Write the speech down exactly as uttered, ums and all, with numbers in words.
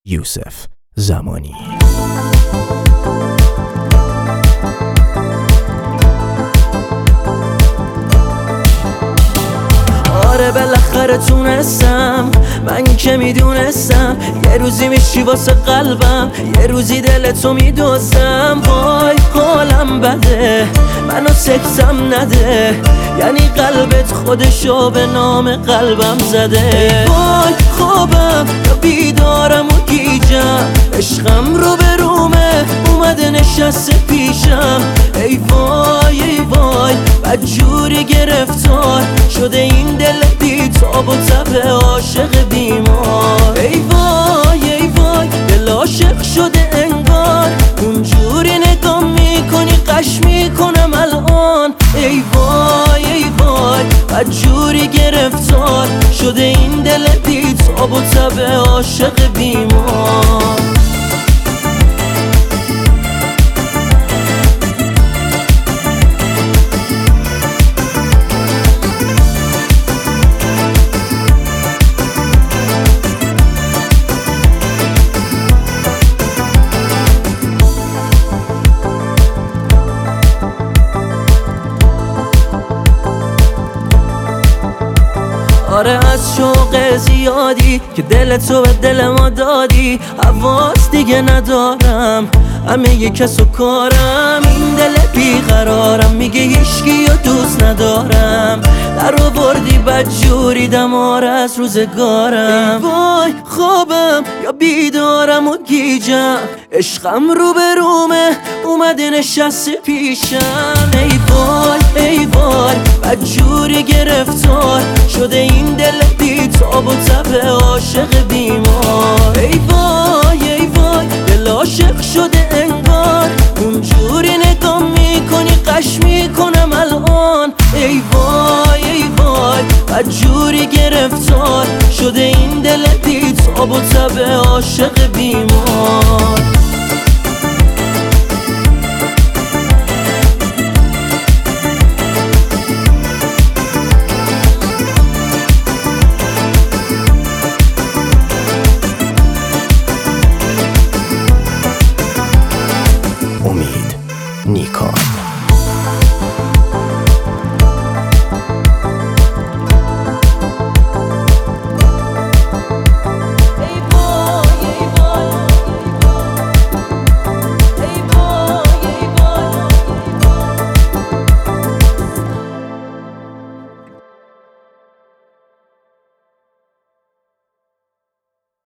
یوسف زمانی. آره بالاخره تونستم، من که میدونستم یه روزی میشی واسه قلبم، یه روزی دلتو میدوزم. وای حالم بده، منو سکتم نده، یعنی قلبت خودشو به نام قلبم زده. وای خوابم یا بیدارم و گیجم، عشقم رو به رومه اومده نشسته پیشم. ای وای ای وای بدجوری گرفتار شده این دل بی تاب و تب عاشق بیمار. ای وای ای وای دل عاشق شده انگار، اونجوری نگاه میکنی قش میکنم الان. ای وای ای وای بدجوری گرفتار شده این دل بی تاب و تب عاشق بیمار. آره از شوق زیادی که دلتو به دل ما دادی، حواس دیگه ندارم، همه یه کس و کارم. این دل بیقرارم میگه هیچکی و دوست ندارم، در آوردی بدجوری دمار از روزگارم. ای وای خوابم یا بیدارم و گیجم، عشقم رو به رومه اومده نشسته پیشم. ای وای ای وای بدجوری گرفتار شده این دل بی تاب و تب عاشق بیمار. ای وای ای وای دل عاشق شده انگار، اونجوری نگاه میکنی قش میکنم الان. ای وای ای وای بدجوری گرفتار شده این دل بی تاب و تب عاشق بیمار.